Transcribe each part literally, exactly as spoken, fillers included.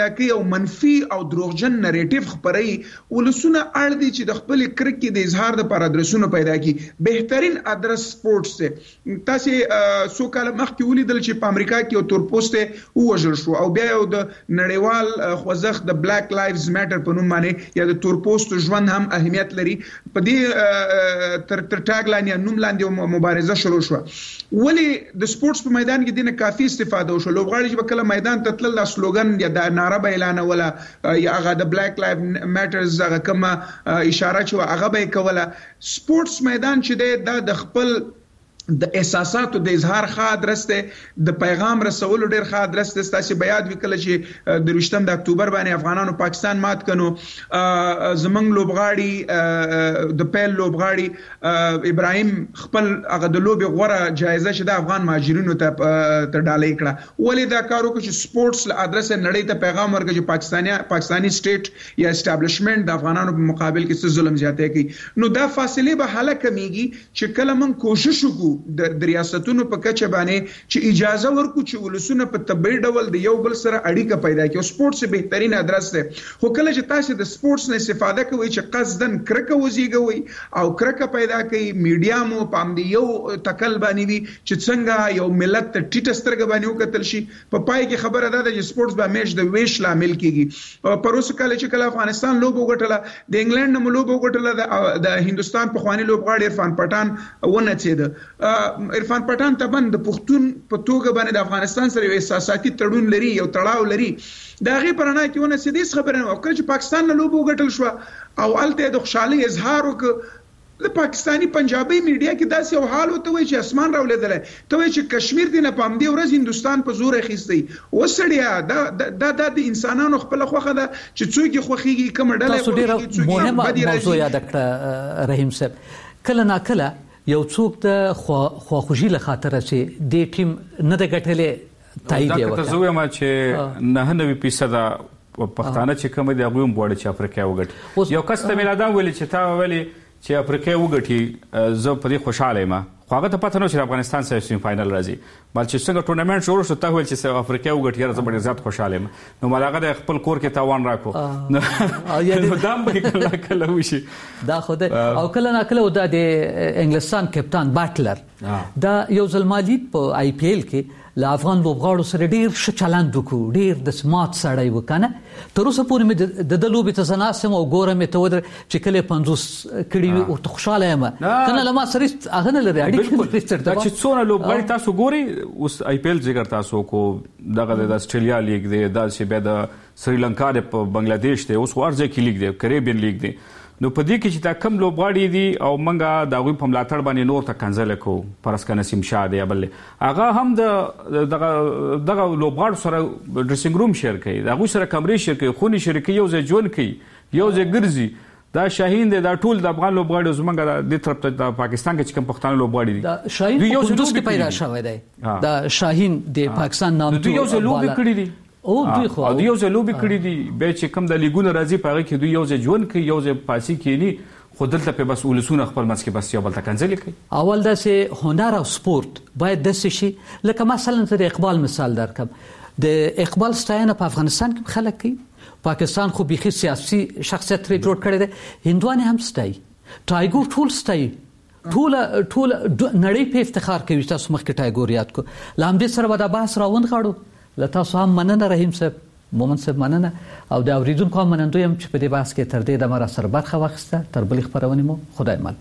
کې او منفي او دروغجن نریټیو خپري ولسونه اړ دي چې د خپل کرکې د اظهار لپاره ادرسونه پیدا کړي. بهترین ادرس سپورتس ته تاسو څو کال مخکې ولیدل چې په امریکا کې یو تورپوسټ ووژل شو او بیا یو د نړیوال خوځښت د بلیک لایفز میټر په نوم باندې یا د تورپوسټ ژوند هم اهمیت لري په دې تر تر ټاګ لاندې نوم لاندې مبارزه شروع شو. ولی د سپورتس په میدان کې دینه کافي استفاده وشو. لوبغاړي چې کله میدان ته تلل د سلوګن یا د ناره به اعلان ولا یا هغه د بلیک لایف میټرز هغه کوم اشاره چې هغه به کوله. سپورتس میدان چې د خپل د احساساتو د اظهار ښه ادرس دی، د پیغام رسولو ډیر ښه ادرس دی. تاسو بیاد وکړه چې د ویشتم د اکتوبر باندې افغانانو پاکستان مات کړو. زمنګ لوبغاړي د پیل لوبغاړي ابراهیم خپل هغه د لوبي غوړه جایزه چې د افغان مهاجرینو ته ته ډالۍ کړه. ولې دا کار وکړ چې سپورتس له ادرس نړۍ ته پیغام ورکړي چې پاکستاني پاکستاني سټیټ یا اسټابلیشمنت د افغانانو په مقابل کې څه ظلم زیاته کوي. نو دا فاصله به حل کمیږي چې کله من کوشش وکړو د ریاستونو په کچه باندې چې اجازه ورکو چې ولسونه په طبيعي ډول د یو بل سره اړیکه پیدا کړي. سپورتس بهترین ادرس دی. خو کله چې تاسو د سپورتس نه استفاده کوئ چې قصدن کرکه وزيږوي او کرکه پیدا کوي، میډیا مو پام دی یو تکل باندې وي چې څنګه یو ملت ته ټیټ سترګ باندې وکتل شي. په پای کې خبره ده چې سپورتس به همیش د ویش لامل کیږي. پروسه کله چې کله افغانستان لوب وګټله، د انګلند نو لوب وګټله، د هندستان په خواني لوبغاړي عرفان پټان ونه چید. عرفان پټان تبن د پښتون په توګه باندې د افغانستان سره یو احساساتي تړون لري، یو تړاو لري. دا غي پرانه کې ونه سديس خبره نه وکړي چې پاکستان له لوبو غټل شو او الته د خوشحالي اظهار وکړ. د پاکستانی پنجابي میډیا کې داسې یو حال وته وي چې اسمان راولېدل ته وي چې کشمیر دی نه پام دی ورځ هندستان په زور اخیستی وسړیا دا د د انسانانو خپل خوخه ده چې څوک خوخيږي کوم ډله خوخيږي. مهمه موضوع یاد کړه رحیم صاحب. کله نا کله یو څوک د خواخوږي له خاطر چې د ټیم نه د ګټلې تایید وکړي. دا ته زویم چې نه نه فیصد پښتانه چې کوم دی هغه هم بوړي چې افریقا وګټي. یو کس ته میلادان ویل چې تا ویلي چې افریقا وګټي زه په دې خوشاله یم. خو هغه ته پته نه چې افغانستان سره سیمی فائنل راځي. بل چې څنګه ټورنمنت شروع شو ته ویل چې افریقا وګټي زه ډېر زیات خوشاله یم. نو مالاغه د خپل کور کې تاوان راکو نو دام به کله کله وشي دا خو او کله نه کله د انګلستان کپتان باتلر دا یو ځلمالید په آی پی ایل کې له افغان لوبغاړو سره ډیر ښه چلند وکړو، ډیر د سمات سړی وکنه. تر اوسه پورې مې د د لوبې ته زناسم او ګورم ته ودر چې کله پنځوس کړي او ته خوشاله یم کنه لما سره هغه نه لري اړیکه دا چې څونه لوبغاړي تاسو ګوري اوس آی پی ایل ذکر تاسو کو دغه د استرالیا لیگ دی، دا چې به د سریلانکا د بنگلاديش دی، اوس ورځ کې لیگ دی، کریبین لیگ دی. نو په دې کې چې دا کم لوبغاړي دي او منګه د غوي په ملاتړ باندې نور ته کنځل کو پرسکه نسیم شاه دی بل هغه هم د دغه دغه لوبغاړو سره ډریسینګ روم شیر کوي، دا غوي سره کمرې شیر کوي، خوني شیر کوي، یو ځای جون کوي، یو ځای ګرځي. دا شاهین دی، دا ټول د افغان لوبغاړي زمونږ د طرف ته د پاکستان کې چې کوم پښتانه لوبغاړي دي. دا شاهین په قندوز کې پیدا شوی دی. دا شاهین د پاکستان نام دوی یو ځای لوبي کړی دي او دوی خو او یو ځای لوبي کړی دي به چې کوم د لیګونو راځي پاره کې دوی یو ځای جون کوي، یو ځای پاسي کینی. خو دلته په بس ولسونه خپل مس کې بس یو بل تکنځل کوي. اول دا سه هنر او سپورت باید د څه شي لکه مثلا د اقبال مثال درکم. د اقبال ستاینه په افغانستان کې خلک کوي، پاکستان خو بيخي سیاسي شخصیت لري جوړ کړی دی، هندوانه هم ستای، ټایګور ټول ستای، ټول ټول نړۍ په افتخار کوي. تاسو مخکې ټایګور یاد کو لامدې سره ودا بحث راوند غاړو. لته هم مننه رحیم صاحب، مومن صاحب مننه او د اوریدونکو مننه يم چې په دې بحث کې تر دې د مر سره برخه واخیسته. تر بل خبرونه مو خدای مال.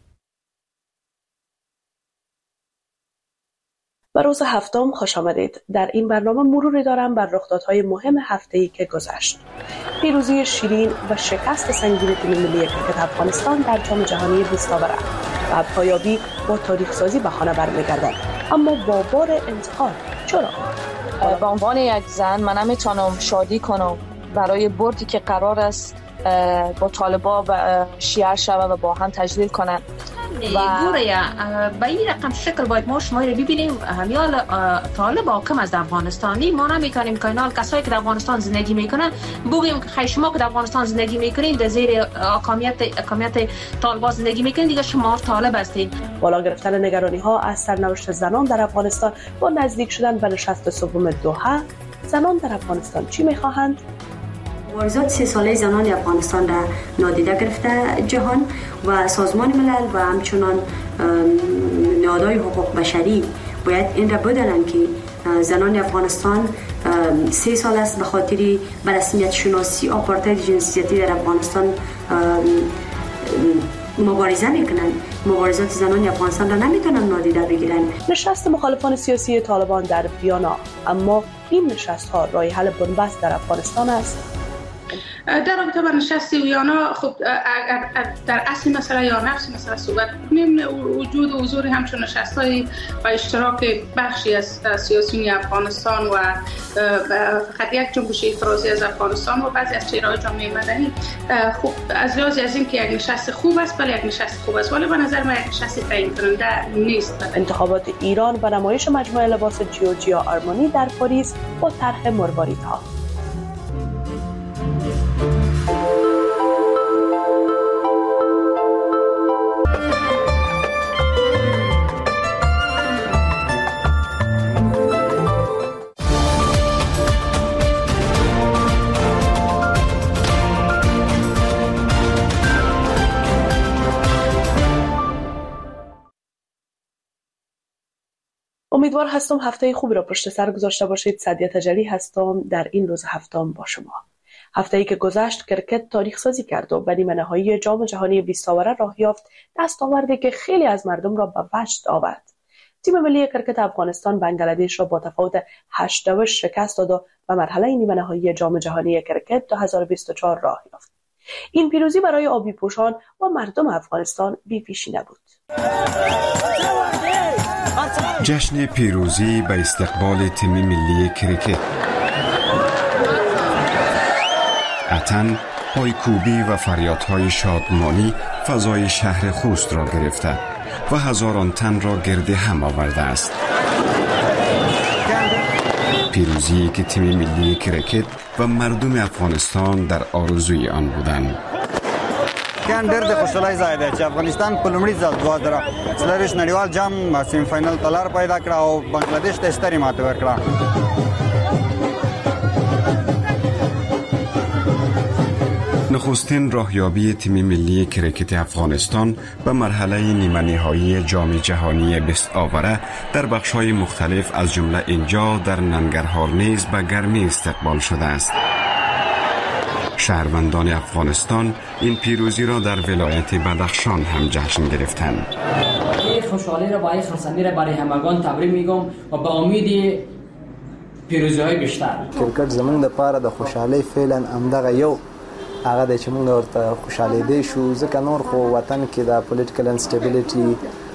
به روز هفتم خوش آمدید. در این برنامه مروری دارم بر رخدادهای مهم هفته‌ای که گذشت. پیروزی شیرین و شکست سنگین تیم ملی کرکت افغانستان در جام جهانی بیست آور و پایابی با تاریخ سازی بهانه برمیگردد، اما با بار انتقاد. چرا؟ به عنوان یک زن من نمیتونم شادی کنم برای بردی که قرار است با طالبا شیعه شود و با هم تجلیل کنند و گوره به این رقم شکل باید ما شما رو ببینیم. همیال طالب حاکم از افغانستانی ما نمیکنیم که اینال کسایی که در افغانستان زندگی میکنن بگیم که شما که در افغانستان زندگی میکنین در زیر حاکمیت حاکمیت طالبان زندگی میکنین دیگه شما طالب هستین. بالا گرفتن نگرانی ها از سرنوشت زنان در افغانستان با نزدیک شدن به نشست سوم دوحه زنان در افغانستان چی میخواهند؟ مبارزات سه ساله زنان افغانستان را نادیده گرفته جهان و سازمان ملل و همچنان نهادهای حقوق بشری باید این را بدانند که زنان افغانستان سه سال است به خاطر به رسمیت شناسی آپارتاید جنسیتی در افغانستان مبارزه میکنند. مبارزات زنان افغانستان را نمیتونن نادیده بگیرن. نشست مخالفان سیاسی طالبان در ویانا، اما این نشست ها راه حل بنبست در افغانستان است. در رابطه با نشست ویانا، خب در اصل مسئله یا نفس مسئله صحبت کنیم، وجود و حضور همچون نشست‌های و اشتراک بخشی از سیاسیون افغانستان و فقط یک جنبش اعتراضی از افغانستان و بعضی از چهره‌های جامعه مدنی، خب از لحاظ از این که یک نشست خوب است، بله یک نشست خوب است، ولی به نظر من یک نشست تعیین کننده نیست. انتخابات ایران و نمایش مجموعه لباس جیورجیا آرمانی در پاریس با طرح مرواریدها. امیدوار هستم هفته خوبی را پشت سر گذاشته باشید. سعدیه تجلی هستم در این روز هفتم با شما. هفته‌ای که گذشت کرکت تاریخ سازی کرد و به نیمه نهایی جام جهانی بیست آوره راه یافت، دستاوردی که خیلی از مردم را به وجد آورد. تیم ملی کرکت افغانستان بنگلادش را با تفاوت هشت دو شکست داد و به مرحله نیمه نهایی جام جهانی کرکت دو هزار و بیست و چهار راه یافت. این پیروزی برای آبی پوشان و مردم افغانستان بی پیشینه بود. جشن پیروزی به استقبال تیم ملی کرکت. اتن، پایکوبی و فریادهای شادمانی فضای شهر خوست را گرفته و هزاران تن را گرد هم آورده است. پیروزی که تیم ملی کرکت و مردم افغانستان در آرزوی آن بودند. کان ډېر د خوشحالۍ ځای دی چې افغانستان په لومړي ځل دوه زره څلرویشت نړیوال جام سیمی فاینل ته لار پیدا کړه او بنگلادیش ته سترې ماتې ورکړه. نخستین راهیابی تیم ملی کرکت افغانستان به مرحله نیمه نهایی جام جهانی بیست آوره در بخش‌های مختلف از جمله اینجا در ننگرهار نیز به گرمی استقبال شده است. شهروندان افغانستان این پیروزی را در ولایت بدخشان هم جشن گرفتند. این خوشحالی را با این خرسندی را برای همگان تبریک میگم و با امید پیروزی های بیشتر. کرکټ زمونږ لپاره د خوشحالۍ فعلا همدغه یو هغه د چې موږ ورته خوشاله دي شو، ځکه نور خو وطن کې د پولیټیکل انسټیبیلیټي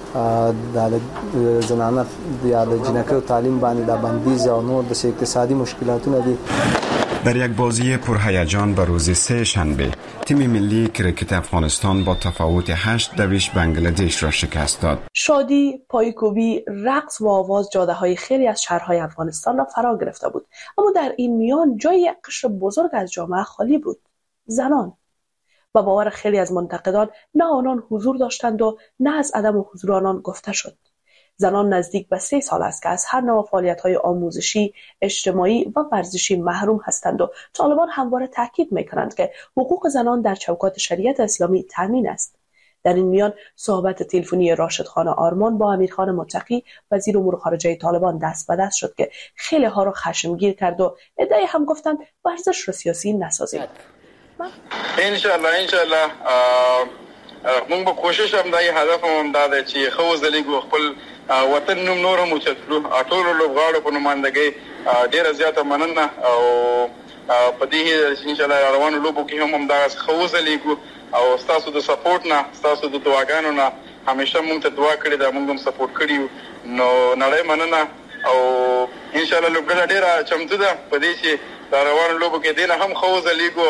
د زنانه یا د جنکو تعلیم باندې د بندیز او نور د اقتصادي مشکلاتونه دي. در یک بازی پرهیجان به روز سه شنبه تیم ملی کرکت افغانستان با تفاوت هشت دویش بنگلادش را شکست داد. شادی، پایکوبی، رقص و آواز جاده های خیلی از شهرهای افغانستان را فرا گرفته بود، اما در این میان جای یک قشر بزرگ از جامعه خالی بود: زنان. با باور خیلی از منتقدان نه آنان حضور داشتند و نه از عدم حضور آنان گفته شد. زنان نزدیک به سه سال است که از هر نوع فعالیت‌های آموزشی، اجتماعی و ورزشی محروم هستند و طالبان همواره تاکید می‌کنند که حقوق زنان در چوکات شریعت اسلامی تامین است. در این میان صحبت تلفنی راشد خان آرمان با امیرخان متقی وزیر امور خارجه طالبان دست به دست شد که خیلی ها را خشمگیر کرد و ادعای هم گفتند ورزش را سیاسی نسازید. ان شاء الله ان شاء الله موږ به کوشش هم دای هدف هم دا دی چې خو زلیګو خپل وطن نوم نور هم اوچتلو. ټول لوبغاړو په نمائندګۍ ډیره زیاته مننه او په دې ان شاء الله روانو لوبو کې هم هم دا خو زلیګو او تاسو د سپورټ نه تاسو د دعاګانو نه همیشه موږ ته دعا کړې ده، موږ هم سپورټ کړیو. نو نړۍ مننه او ان شاء الله لوبګړه ډیره چمتو ده په دې چې دا روانو لوبو کې دینه هم خو زلیګو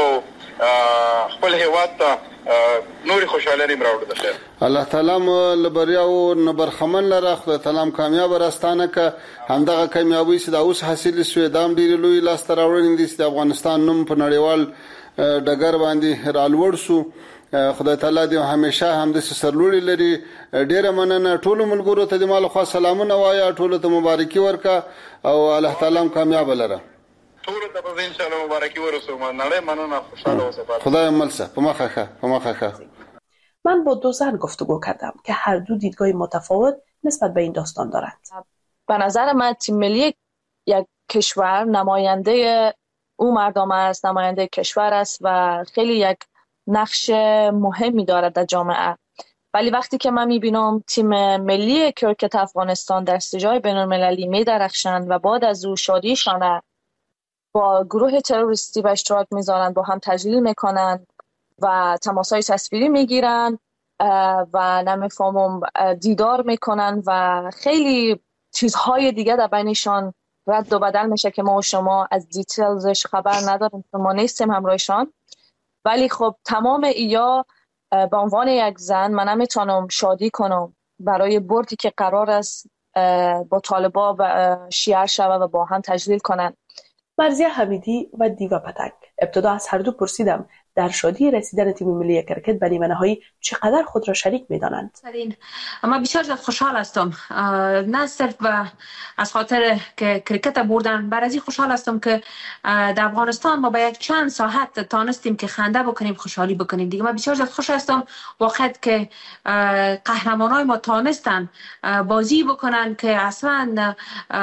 خپل هیواد ته نوري خوشاله ریم راوړو ده. الله تعالی مو لبریا او نبرخمن لره خدای تعالی کامیاب راستانه ک همدغه کامیابی چې دا اوس حاصل شوې دام ډیر لوی لاس تر راوړل دي چې افغانستان نوم په نړیوال ډګر باندې رالوړ شو. خدای تعالی دې همیشه هم د سرلوړي لري. ډیره مننه ټول ملګرو ته د مال خو سلامونه وایا، ټول ته مبارکي ورکا او الله تعالی کامیاب لره. ټول ته به ان شاء الله مبارکي ورسوم. نړۍ مننه، خوشاله اوسه. خدای ملسه په مخه ښه په مخه ښه. من با دو زن گفتگو کردم که هر دو دیدگاه متفاوت نسبت به این داستان دارند. به نظر من تیم ملی یک کشور نماینده او مردم است، نماینده کشور است و خیلی یک نقش مهمی دارد در جامعه. ولی وقتی که من میبینم تیم ملی کرکت افغانستان در استجای بین المللی میدرخشند و بعد از او شادیشان با گروه تروریستی به اشتراک میذارند، با هم تجلیل میکنند و تماسهای تصویری میگیرن و نمیفهمم دیدار میکنن و خیلی چیزهای دیگه در بینشان رد و بدل میشه که ما و شما از دیتیلزش خبر نداریم، ما نیستیم همراهشان. ولی خب تمام ایا به عنوان یک زن من نمیتونم شادی کنم برای بردی که قرار است با طالبا شیعه شود و با هم تجلیل کنن. مرضیه حمیدی و دیوا پتک. ابتدا از هر دو پرسیدم در شادی رسیدن تیم ملی کرکت به نیمه نهایی چقدر خود را شریک می‌دانند. اما بسیار خوشحال هستم، نه صرف از خاطر که کرکت بردن، بر از این خوشحال هستم که در افغانستان ما با یک چند ساعت تانستیم که خنده بکنیم، خوشحالی بکنیم دیگه. من بسیار خوش هستم وقت که قهرمانای ما تانستن بازی بکنن که اصلا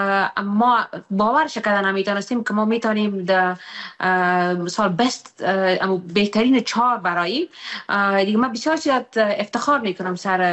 ما باورش کردن نمی‌تونستیم که ما میتونیم در مثال بست بهترین چهار برای دیگه. من بسیار زیاد افتخار میکنم سر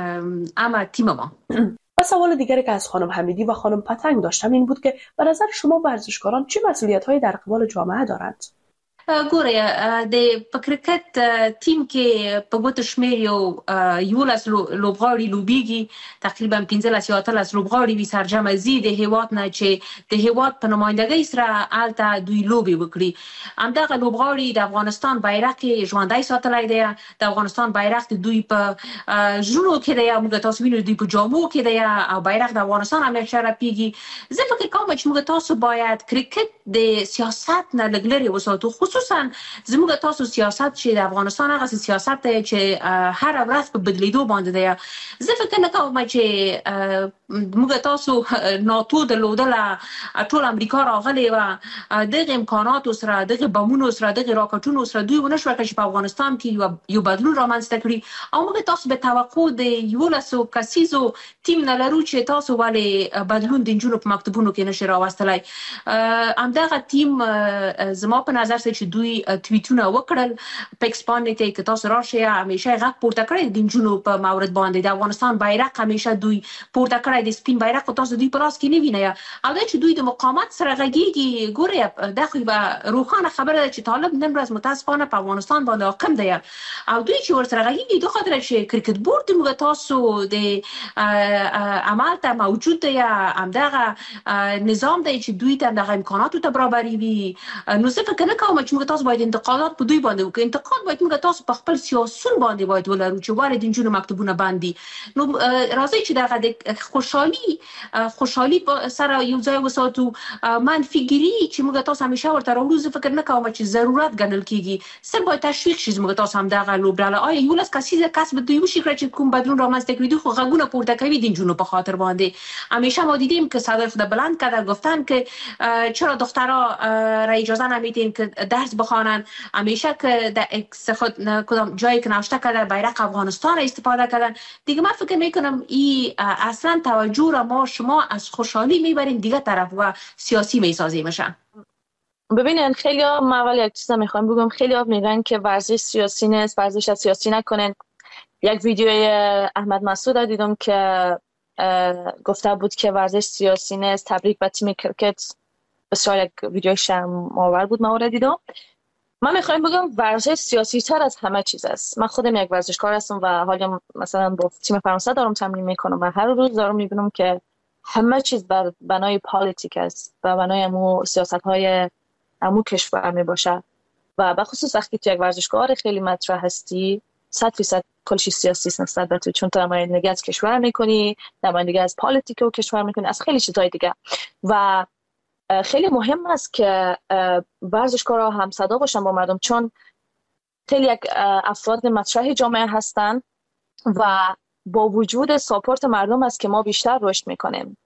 اما تیم ما. و سوال دیگری که از خانم حمیدی و خانم پتنگ داشتم این بود که به نظر شما ورزشکاران چه مسئولیت‌هایی در قبال جامعه دارند؟ ګوره د په کرکټ ټیم کې په ګوتو شمیر یو یولس لوبغاړي لوبيږي، تقریبا پنځلس یا اتلس لوبغاړي وي سرجمه زی د هیواد نه چې د هیواد په نمائندګۍ سره الته دوی لوبي وکړي. همدغه لوبغاړي د افغانستان بیرغ ژوندۍ ساتلای دی، د افغانستان بیرغ دوی په ژوندو کې دی، موږ تاسو وینئ دوی په جامو کې دی او بیرغ د افغانستان همیشه راپیږي. زه فکر کوم چې موږ تاسو باید کرکټ د سیاست نه لګلري وساتو، خصوصا زموږ تاسو سیاست چې د افغانستان هغه سیاست دی چې هر ورځ په بدلیدو باندې دی. زه فکر نه کوم چې موږ تاسو ناتو درلودله، ټول امریکا راغلی و دغه امکانات سره، دغه بمونو سره، دغه راکټونو سره دوی ونه شو چې په افغانستان کې یو بدلون رامنځته کړي. او موږ تاسو به توقع د یولسو کسیزو تیم نه لرو چې تاسو ولې بدلون د نجونو په مکتبونو کې نشي راوستلای. همدغه تیم زما په نظر چې دوی توییتونه وکړل په ایکسپاند ته کې تاسو راشي همیشه غږ پورته کړی د نجونو په مورد باندې، د افغانستان بیرغ همیشه دوی پورته کړی، د سپین بیرغ او تاسو دوی په لاس کې نه وینئ او دا چې دوی د مقاومت سره غږیږي. ګوره دا خو به روښانه خبره ده چې طالب نن ورځ متاسفانه په افغانستان باندې حاکم دی او دوی چې ورسره غږیږي د خاطر چې کرکټ بورډ موږ تاسو د عمل ته موجود دی، همدغه نظام دی چې دوی ته دغه امکاناتو ته برابري وي. نو زه فکر نه کوم چې موږ تاسو باید انتقادات په دوی باندې وکړو. انتقاد باید موږ تاسو په خپل سیاسون باندې باید ولرو چې واره د نجونو مکتبونه باندې. نو راځي چې دغه د خوشحالي خوشحالي سره یو ځای وساتو. منفیګری چې موږ تاسو همیشه ورته راوړو زه فکر نه کوم چې ضرورت ګڼل کیږي. سم باید تشویق شي موږ تاسو هم دغه لوبډاله آیا یولس کسیزه کسب دوی وشي کړی چې کوم بدلون رامنځته کړي. خو غږونه پورته کوي د نجونو په خاطر باندې. همیشه ما دیدیم که صدف ده بلند کرده گفتن که چرا دخترها را اجازه نمیدین که درس بخوانن، همیشه که در کدام جایی که نوشته کرده بیرق افغانستان را استفاده کردن دیگه. من فکر میکنم این اصلا توجه را ما شما از خوشحالی میبرین دیگه طرف و سیاسی میسازیمشن. ببینن خیلی ها من اول یک چیز میخوام بگم، خیلی ها میگن که ورزش سیاسی نیست، ورزش از سیاسی نکنن. یک ویدیوی احمد مسعود را دیدم که گفته بود که ورزش سیاسی نیست، تبریک به تیم کرکت. بسیار یک ویدیو شرم‌آور بود من دیدم. من میخوایم بگم ورزش سیاسی تر از همه چیز است. من خودم یک ورزشکار هستم و حالا مثلا با تیم فرانسه دارم تمرین میکنم و هر روز دارم میبینم که همه چیز بر بنای پالیتیک است و بنای امو سیاست های امو کشور میباشه و به خصوص وقتی تو یک ورزشکار خیلی مطرح هستی صد فیصد کلشی سیاسی است نسبت به تو، چون تو نمایندگی از کشور میکنی، نمایندگی از پالیتیک و کشور میکنی، از خیلی چیزهای دیگه. و خیلی مهم است که ورزشکارها هم صدا باشن با مردم، چون خیلی یک افراد مطرح جامعه هستن و با وجود ساپورت مردم است که ما بیشتر رشد میکنیم.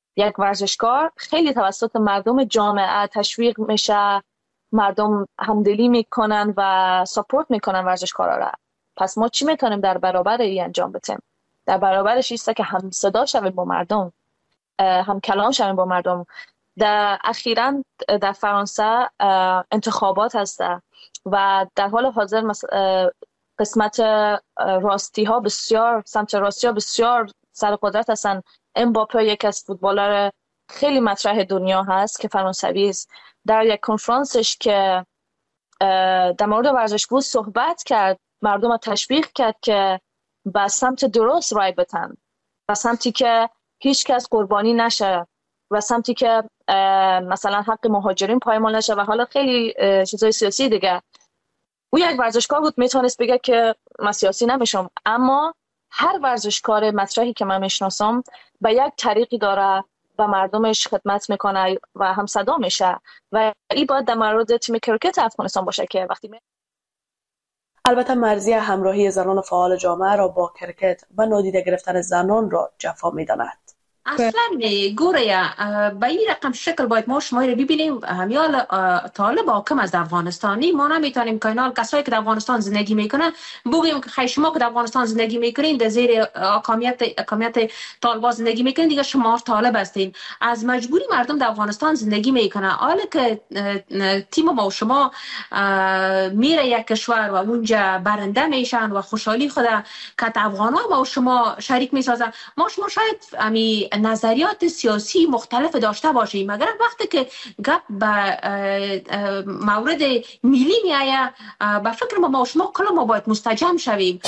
یک ورزشکار خیلی توسط مردم جامعه تشویق میشه، مردم همدلی میکنن و ساپورت میکنن ورزشکارا را. پس ما چی میتونیم در برابر این انجام بدیم؟ در برابرش ایسته که هم صدا شویم با مردم، هم کلام شویم با مردم. در اخیراً در فرانسه انتخابات هسته و در حال حاضر قسمت راستی ها بسیار سمت راستی ها بسیار سر قدرت هستن. امباپه یک از فوتبالر خیلی مطرح دنیا هست که فرانسوی است. در یک کنفرانسش که در مورد ورزش بود صحبت کرد، مردم را تشویق کرد که به سمت درست رای بدن، به سمتی که هیچ کس قربانی نشه و سمتی که مثلا حق مهاجرین پایمال نشه و حالا خیلی چیزای سیاسی دیگه. او یک ورزشکار بود، میتونست بگه که من سیاسی نمیشم، اما هر ورزشکار مطرحی که من میشناسم به یک طریقی داره و مردمش خدمت میکنه و هم صدا میشه و این باید در مورد تیم کرکت افغانستان باشه که وقتی می... البته مرزی همراهی زنان فعال جامعه را با کرکت و نادیده گرفتن زنان را جفا میداند. اصلا گوره به این رقم شکل باید ما شما رو ببینیم. همیال طالب حاکم از افغانستانی ما نمیتونیم که اینال کسایی که در افغانستان زندگی میکنن بگیم که خیلی شما که در افغانستان زندگی میکنین در زیر حاکمیت حاکمیت طالبان زندگی میکنین دیگه شما طالب هستین. از مجبوری مردم در افغانستان زندگی میکنن. حالا که تیم ما و شما میره یک کشور و اونجا برنده میشن و خوشحالی خود که افغانا ما و شما شریک میسازن، ما شما شاید امی نظریات سیاسی مختلف داشته باشیم، مگر وقتی که گپ به مورد ملی میایه به فکر ما ما شما کلا ما باید مستجم شویم.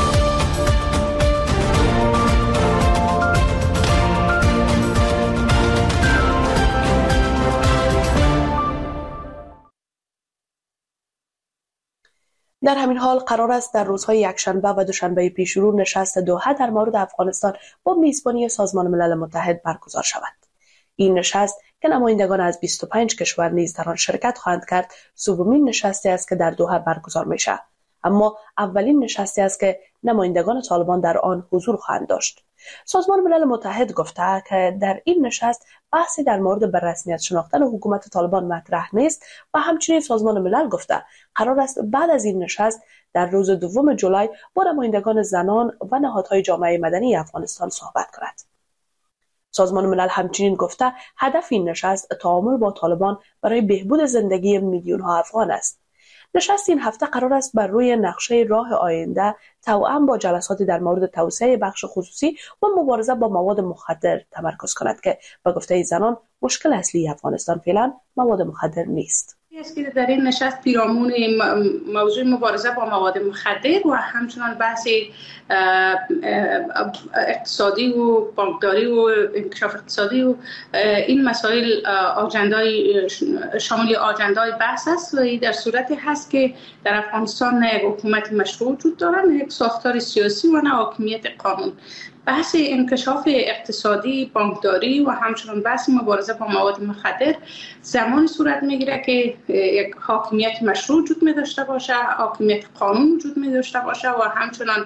در همین حال قرار است در روزهای یکشنبه و دوشنبه پیشرو نشست دوحه در مورد افغانستان با میزبانی سازمان ملل متحد برگزار شود. این نشست که نمایندگان از بیست و پنج کشور نیز در آن شرکت خواهند کرد، سومین نشستی است که در دوحه برگزار می شود، اما اولین نشستی است که نمایندگان طالبان در آن حضور خواهند داشت. سازمان ملل متحد گفته که در این نشست بحثی در مورد به رسمیت شناختن حکومت طالبان مطرح نیست و همچنین سازمان ملل گفته قرار است بعد از این نشست در روز دوم جولای با نمایندگان زنان و نهادهای جامعه مدنی افغانستان صحبت کند. سازمان ملل همچنین گفته هدف این نشست تعامل با طالبان برای بهبود زندگی میلیون ها افغان است. نشست این هفته قرار است بر روی نقشه راه آینده توأم با جلساتی در مورد توسعه بخش خصوصی و مبارزه با مواد مخدر تمرکز کند که به گفته زنان مشکل اصلی افغانستان فعلا مواد مخدر نیست. است که در این نشست پیرامون موضوع مبارزه با مواد مخدر و همچنان بحث اقتصادی و بانکداری و انکشاف اقتصادی و این مسائل آجندای شامل آجندای بحث است و در صورتی هست که در افغانستان نه یک حکومت مشروع وجود دارد، نه یک ساختار سیاسی و نه حاکمیت قانون. بحث انکشاف اقتصادی، بانکداری و همچنان بحث مبارزه با مواد مخدر زمان صورت میگیره که یک حاکمیت مشروع وجود می داشته باشه، حاکمیت قانون وجود می داشته باشه و همچنان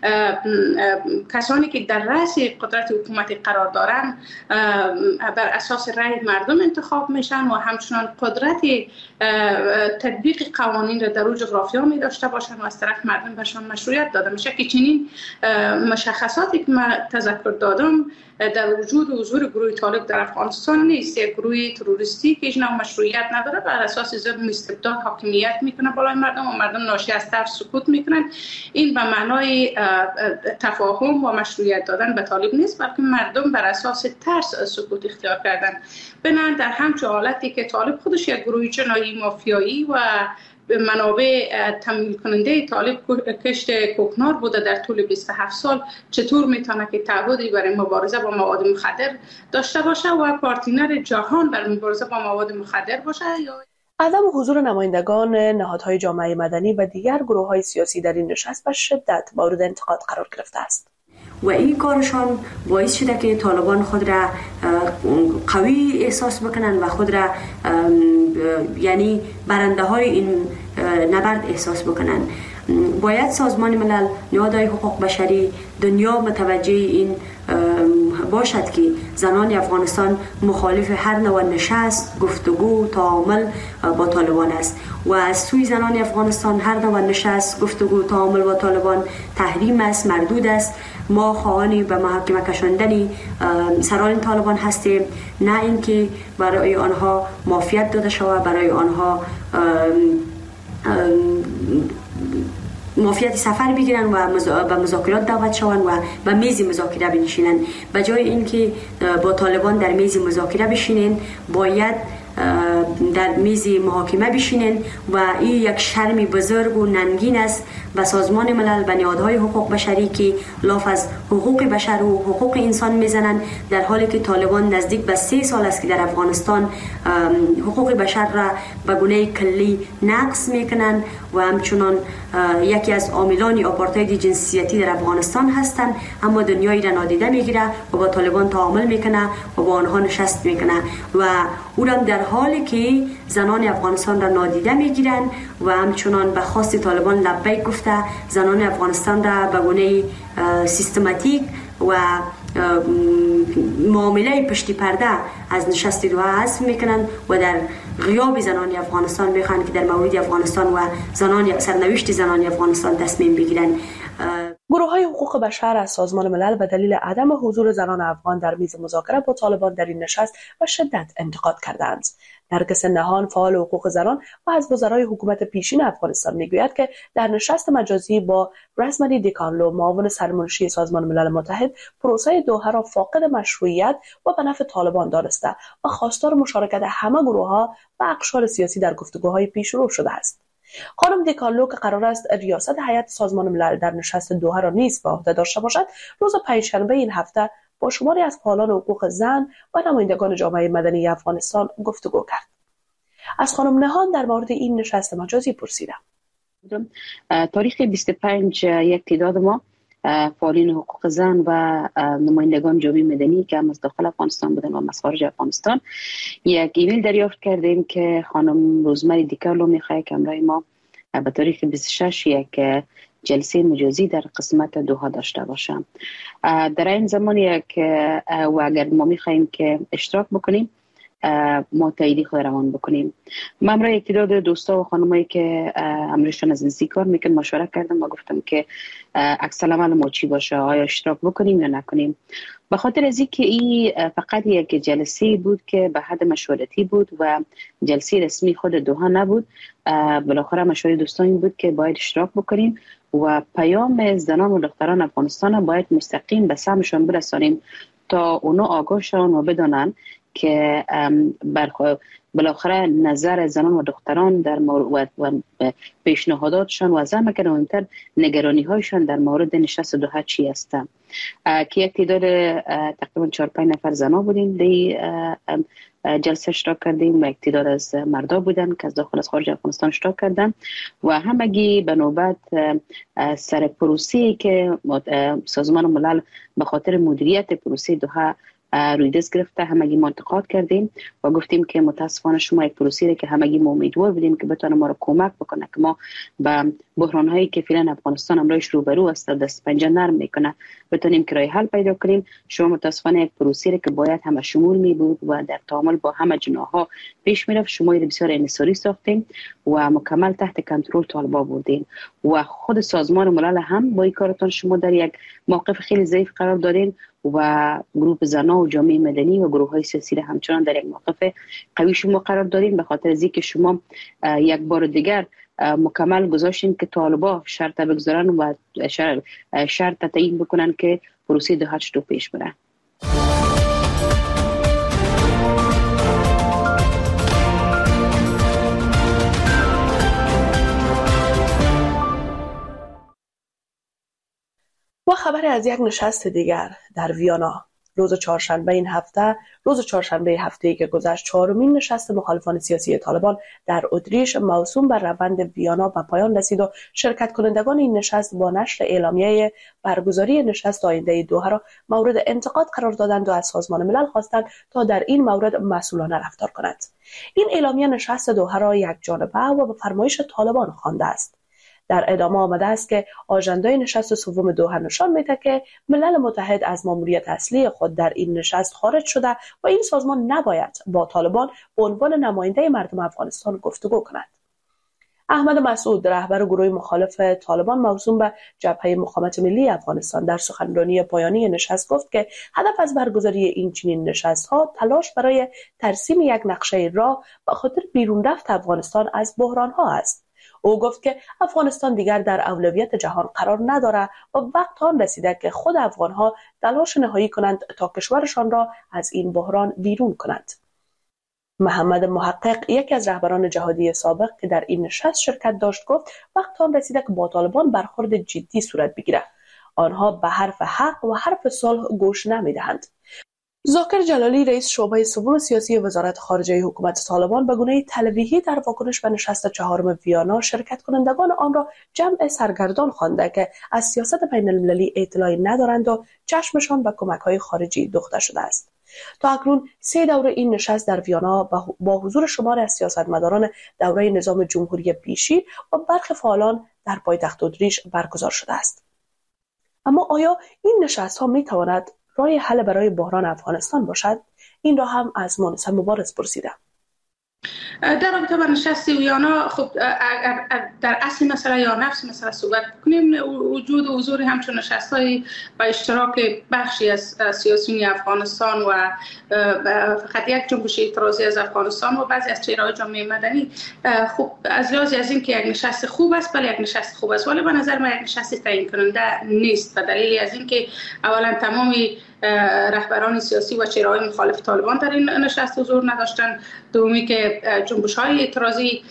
کسانی که در رأس قدرت حکومتی قرار دارن بر اساس رأی مردم انتخاب میشن و همچنان قدرت تطبیق قوانین را در اون جغرافیا می داشته باشن و از طرف مردم برشان مشروعیت داده میشه که چنین مشخصاتی که من تذکر دادم در وجود و حضور گروه طالب در افغانستان نیست. یک گروه تروریستی که هیچ نوع مشروعیت نداره، بر اساس ظلم و استبداد حاکمیت میکنه بالای مردم و مردم ناشی از ترس سکوت میکنن. این به معنای تفاهم و مشروعیت دادن به طالب نیست، بلکه مردم بر اساس ترس سکوت اختیار کردن. بنابراین در همچون حالتی که طالب خودش یک گروه جنایی مافیایی و به منابع تمویل کننده طالب کشت کوکنار بوده در طول بیست و هفت سال، چطور میتونه که تعهدی برای مبارزه با مواد مخدر داشته باشه و پارتنر جهان برای مبارزه با مواد مخدر باشه؟ یا عدم حضور نمایندگان نهادهای جامعه مدنی و دیگر گروه‌های سیاسی در این نشست به شدت مورد انتقاد قرار گرفته است. و این کارشان باعث شده که طالبان خود را قوی احساس بکنن و خود را یعنی برنده های این نبرد احساس بکنن. باید سازمان ملل، نهادهای حقوق بشری، دنیا متوجه این باشد که زنان افغانستان مخالف هر نوع نشست، گفتگو، تعامل با طالبان است و از سوی زنان افغانستان هر نوع نشست، گفتگو، تعامل با طالبان تحریم است، مردود است. ما خواهان به محاکمه کشاندن سران طالبان هستیم، نه اینکه برای آنها معافیت داده شود، برای آنها معافیت سفر بگیرن و به مذاکرات دعوت شوند و به میز مذاکره بنشینند. به جای اینکه با طالبان در میز مذاکره بشینن، باید در میز محاکمه بشینن و این یک شرم بزرگ و ننگین است به سازمان ملل، به نهادهای حقوق بشری که لاف از حقوق بشر و حقوق انسان میزنند، در حالی که طالبان نزدیک به سه سال است که در افغانستان حقوق بشر را به گونه کلی نقض میکنند و همچنان یکی از عاملان آپارتاید جنسیتی در افغانستان هستند، اما دنیایی را نادیده میگیره و با طالبان تعامل میکنه و با آنها نشست میکنه و او را در حالی که زنان افغانستان را نادیده میگیرند و همچنان به خواست طالبان لبیک گفته زنان افغانستان را به گونه سیستماتیک و معامله پشتی پرده از نشست دوحه حذف میکنند و در غیاب زنان افغانستان میخوان که در مورد افغانستان و زنان سرنوشت زنان افغانستان تصمیم بگیرند. گروه های حقوق بشر از سازمان ملل به دلیل عدم حضور زنان افغان در میز مذاکره با طالبان در این نشست و شدت انتقاد کردند. نرگس نهان، فعال حقوق زنان و از وزرای حکومت پیشین افغانستان میگوید که در نشست مجازی با رزمدی دیکانلو، معاون سرمنشی سازمان ملل متحد، پروسه دوحه را فاقد مشروعیت و به نفع طالبان دانسته و خواستار مشارکت همه گروه‌ها و اقشار سیاسی در گفتگوهای پیش رو شده است. خانم دیکانلو که قرار است ریاست هیئت سازمان ملل در نشست دوحه را نیز به عهده داشته باشد، روز پنجشنبه این هفته با شماری از فعالان حقوق زن و نمایندگان جامعه مدنی افغانستان گفتگو کرد. از خانم نهان در مورد این نشست مجازی پرسیدم. تاریخ بیست و پنج یک تعداد ما فعالین حقوق زن و نمایندگان جامعه مدنی که هم از داخل افغانستان بودن و از خارج افغانستان یک ایمیل دریافت کردیم که خانم روزمری دیکارلو میخواد که همراه ما به تاریخ بیست و شش یک جلسه مجازی در قسمت دوحه داشته باشم. در این زمان یک و اگر ما میخوایم که اشتراک بکنیم ما تاییدی خود روان بکنیم. من امروز یک تعداد دوستا و خانمایی که امروزشان از این کار میکنم مشورت کردم و گفتم که عکس العمل ما چی باشه، آیا اشتراک بکنیم یا نکنیم. به خاطر از اینکه این فقط یک جلسه بود که به حد مشورتی بود و جلسه رسمی خود دوحه نبود، بالاخره مشوره دوستان این بود که باید اشتراک بکنیم و پیام زنان و دختران افغانستان باید مستقیم به سمتشان برسانیم تا اونا آگاه شون و بدانن که بالاخره نظر زنان و دختران در مورد و پیشنهاداتشان و از همه که مهمتر نگرانی هایشان در مورد نشست دوحه چی هستند. که یک تعداد تقریبا چهار پنج نفر زنا بودیم در جلسه اشتراک کردیم و یک تعداد از مردا بودن که از داخل از خارج افغانستان اشتراک کردن و همگی به نوبت سر پروسه‌ای که سازمان ملل به خاطر مدیریت پروسه دوحه روی دست گرفته همگی ما انتقاد کردیم و گفتیم که متاسفانه شما یک پروسه که همگی ما امیدوار بودیم که بتونه ما را کمک بکنه که ما به بحران هایی که فعلا افغانستان امروز روبرو است دست پنجه نرم میکنه بتونیم که راه حل پیدا کنیم. شما متاسفانه یک پروسه که باید همه شمول می بود و در تعامل با همه جناح‌ها پیش میرفت شما را بسیار انحصاری ساختیم و مکمل تحت کنترل طالبان بردین و خود سازمان ملل هم با این کارتون شما در یک موقف خیلی ضعیف قرار دادین و گروه زنان و جامعه مدنی و گروه های سیاسی را همچنان در یک موقف قوی شما قرار دادین به خاطر از اینکه شما یک بار دیگر مکمل گذاشتین که طالبان شرط بگذارن و شرط تعیین بکنن که پروسه دوحه چطور پیش بره. و خبر از یک نشست دیگر در ویانا روز چهارشنبه این هفته روز چهارشنبه هفته‌ای که گذشت چهارمین نشست مخالفان سیاسی طالبان در اتریش موسوم بر روند ویانا به پایان رسید و شرکت کنندگان این نشست با نشر اعلامیه برگزاری نشست آینده دوحه را مورد انتقاد قرار دادند و از سازمان ملل خواستند تا در این مورد مسئولانه رفتار کند. این اعلامیه نشست دوحه را یک جانبه و به فرمایش طالبان خوانده است. در ادامه آمده است که آژندای نشست سوم دوحه نشان می‌دهد که ملل متحد از ماموریت اصلی خود در این نشست خارج شده و این سازمان نباید با طالبان به عنوان نماینده مردم افغانستان گفتگو کند. احمد مسعود رهبر گروه مخالف طالبان موسوم به جبهه مقاومت ملی افغانستان در سخنرانی پایانی نشست گفت که هدف از برگزاری این چنین نشست‌ها تلاش برای ترسیم یک نقشه راه به خاطر بیرون رفت افغانستان از بحران‌ها است. او گفت که افغانستان دیگر در اولویت جهان قرار ندارد و وقت آن رسیده که خود افغان‌ها تلاش نهایی کنند تا کشورشان را از این بحران بیرون کنند. محمد محقق یکی از رهبران جهادی سابق که در این نشست شرکت داشت گفت وقت آن رسیده که با طالبان برخورد جدی صورت بگیرد. آنها به حرف حق و حرف صلح گوش نمی‌دهند. ذاکر جلالی رئیس شعبه سوم سیاسی وزارت خارجه حکومت طالبان به گونه تلویحی در واکنش به نشست چهارم ویانا شرکت کنندگان آن را جمع سرگردان خوانده که از سیاست بین المللی اطلاعی ندارند و چشمشان به کمک‌های خارجی دوخته شده است. تا اکنون سه دوره این نشست در ویانا با حضور شمار از سیاستمداران دوره نظام جمهوری پیشی و برخی فعالان در پایتخت اتریش برگزار شده است. اما آیا این نشست‌ها می‌تواند راه حل برای بحران افغانستان باشد؟ این را هم از مونس مبارز پرسیدم. در رابطه با نشست ویانا خب در اصل مسئله یا نفس مسئله صحبت کنیم، وجود و حضور همچون نشست‌های با اشتراک بخشی از سیاسیون افغانستان و فقط یک جنبش اعتراضی از افغانستان و بعضی از چهره‌های جامعه مدنی خب از لحاظ از این که یک نشست خوب است، بله یک نشست خوب است، ولی به نظر من یک نشست تعیین کننده نیست و دلیلی از این که اولا تمامی رهبران سیاسی و چهره‌های مخالف طالبان در این نشست حضور نداشتند، دومی که جنبش‌های اعتراضی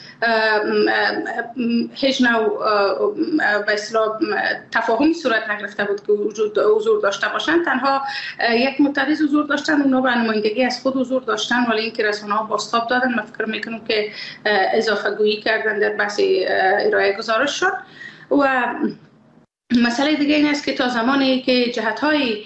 هیچ نوع به اصطلاح تفاهمی صورت نگرفته بود که وجود حضور داشته باشند، تنها یک معترض حضور داشتند، اونا به نمایندگی از خود حضور داشتند، ولی اینکه رسانه‌ها بازتاب دادن، من فکر می‌کنم که اضافه گویی کردن در بحث ارائه گزارش شد. و مسئله دیگه این است که تا زمانی که جهت‌های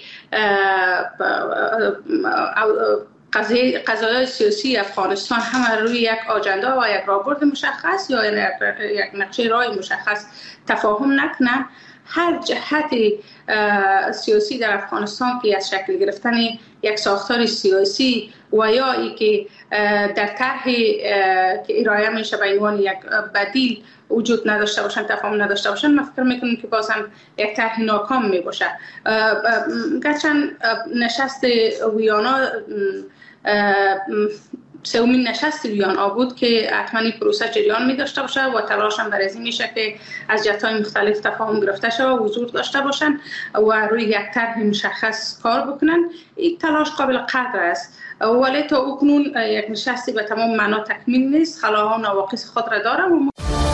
قضایای سیاسی افغانستان همه روی یک آجنده و یک راهبرد مشخص یا یک نقشه راه مشخص تفاهم نکنه، هر جهت سیاسی در افغانستان که از شکل گرفتن یک ساختار سیاسی و یا ای که در طرح که ارائه میشه به عنوان یک بدیل وجود نداشته باشن، تفاهم نداشته باشن، من فکر میکنم که باز هم یک طرح ناکام می باشه. گرچند نشست ویانا سومین نشست ویانا بود که حتما این پروسه جریان می داشته باشه و تلاش هم برای این میشه که از جهت‌های مختلف تفاهم گرفته شده و حضور داشته باشن و روی یک طرح مشخص کار بکنن. این تلاش قابل قدر است، ولی تا اکنون یک نشستی به تمام معنا تکمیل نیست، خلاها و نواقص خود را داره. و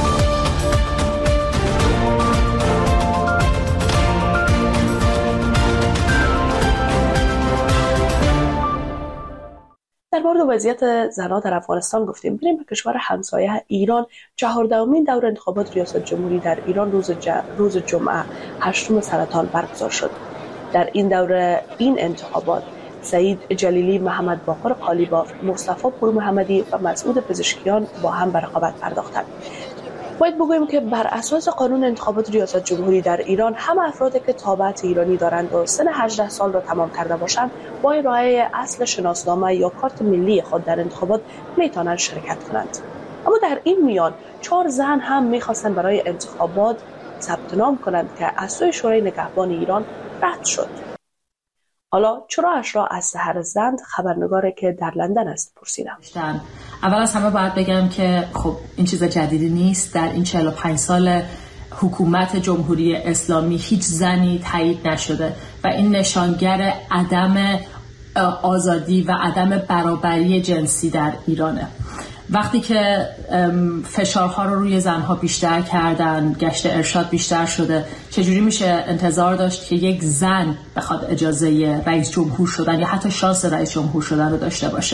در مورد وضعیت زنان در افغانستان گفتیم. بریم به کشور همسایه ایران. چهاردهمین دور انتخابات ریاست جمهوری در ایران روز ج... روز جمعه هشتم سرطان برگزار شد. در این دوره این انتخابات سعید جلیلی، محمد باقر قالیباف، مصطفی پور محمدی و مسعود پزشکیان با هم به رقابت پرداختند. باید بگوییم که بر اساس قانون انتخابات ریاست جمهوری در ایران همه افرادی که تابعیت ایرانی دارند و سن هجده سال را تمام کرده باشند با ارائه اصل شناسنامه یا کارت ملی خود در انتخابات میتوانند شرکت کنند. اما در این میان چهار زن هم میخواستند برای انتخابات ثبت نام کنند که از سوی شورای نگهبان ایران رد شد. حالا چراش را از سحر زند، خبرنگاری که در لندن است، پرسیدم. اول از همه باید بگم که خب این چیز جدیدی نیست. در این چهل و پنج سال حکومت جمهوری اسلامی هیچ زنی تایید نشده و این نشانگر عدم آزادی و عدم برابری جنسی در ایرانه. وقتی که فشارها رو روی زنها بیشتر کردن، گشت ارشاد بیشتر شده، چجوری میشه انتظار داشت که یک زن بخواد اجازه رئیس جمهور شدن یا حتی شانس رئیس جمهور شدن رو داشته باشه؟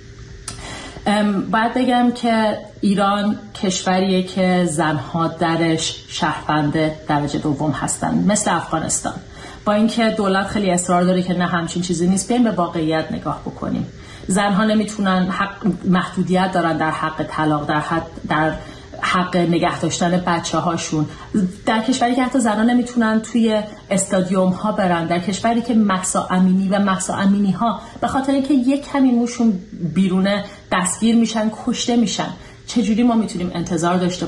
باید بگم که ایران کشوریه که زنها درش شهروند درجه دوم هستن، مثل افغانستان. با اینکه دولت خیلی اصرار داره که نه همچین چیزی نیست، بیایم به واقعیت نگاه بکنیم. زنها نمیتونن، حق محدودیت دارن در حق طلاق، در حد در حق نگه داشتن بچه هاشون، در کشوری که حتی زنان نمیتونن توی استادیوم ها برن، در کشوری که مهسا امینی و مهسا امینی ها به خاطر اینکه یک کمی موشون بیرونه دستگیر میشن، کشته میشن. چجوری ما میتونیم انتظار داشته